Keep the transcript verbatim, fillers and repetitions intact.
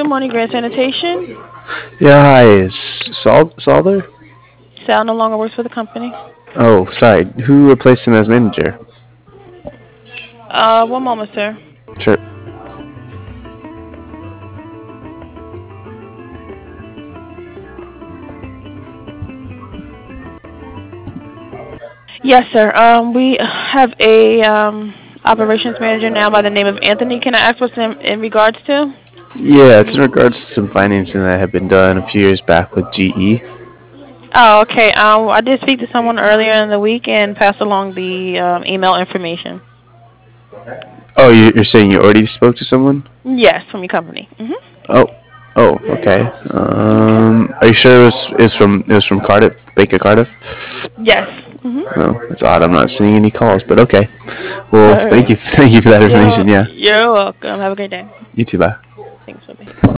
Good morning, Grand Sanitation. Yeah, hi. Is Saul Saul there? Sal no longer works for the company. Oh, sorry. Who replaced him as manager? Uh, one moment, sir. Sure. Yes, sir. Um, we have a um operations manager now by the name of Anthony. Can I ask what's in, in regards to? Yeah, it's in regards to some financing that had been done a few years back with G E. Oh, okay. Um, I did speak to someone earlier in the week and passed along the um, email information. Oh, you- you're saying you already spoke to someone? Yes, from your company. Mhm. Oh, oh, okay. Okay. Um, are you sure it was, it was from it was from Cardiff, Bank of Cardiff? Yes. Mhm. No, it's odd. I'm not seeing any calls, but okay. Well, All thank right. you, thank you for that You're information. Yeah, you're welcome. Have a great day. you too. Bye. Thanks, baby.